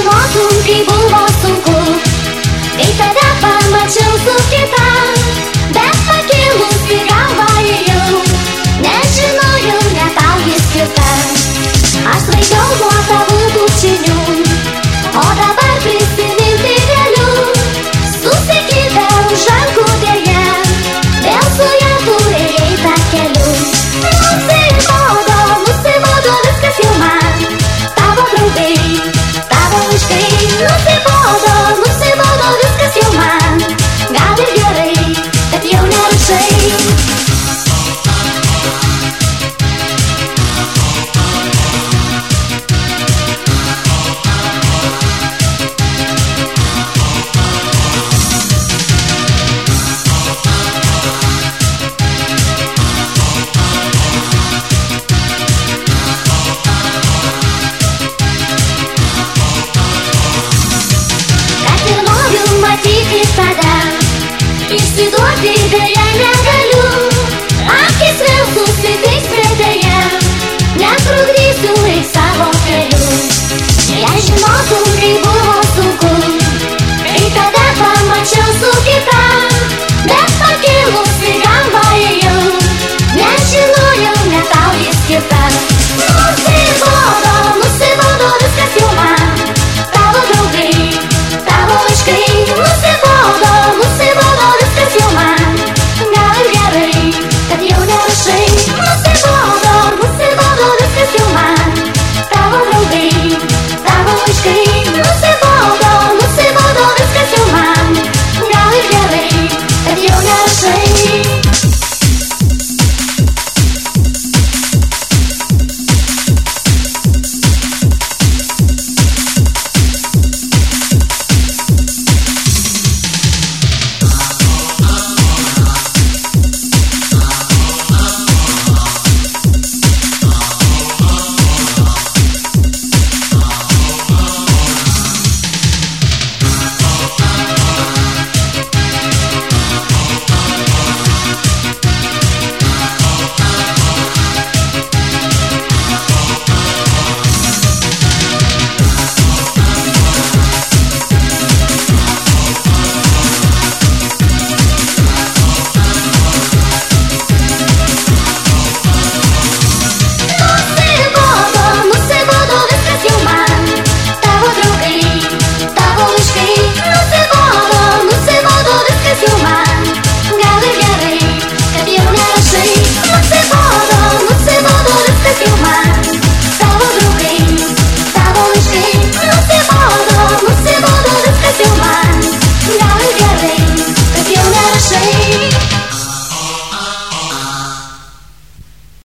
žinotum, kai buvo sunku, kai tave pamačiau su kita, bet pakilusi galvą ėjau, nežinojau, ne tau jis skirta. Aš svaigiau nuo tavų bučinių, o dabar prisiminti galiu, susikytę už rankų dėja, vėl su ja turėjai tą keliu. Nusibodo viskas jau man, tavo draugai, tavo laiškai. Nusibodo viskas jau man, gal ir gerai, kad jau nerašai. Matyti tada, išsiduoti dėja negali.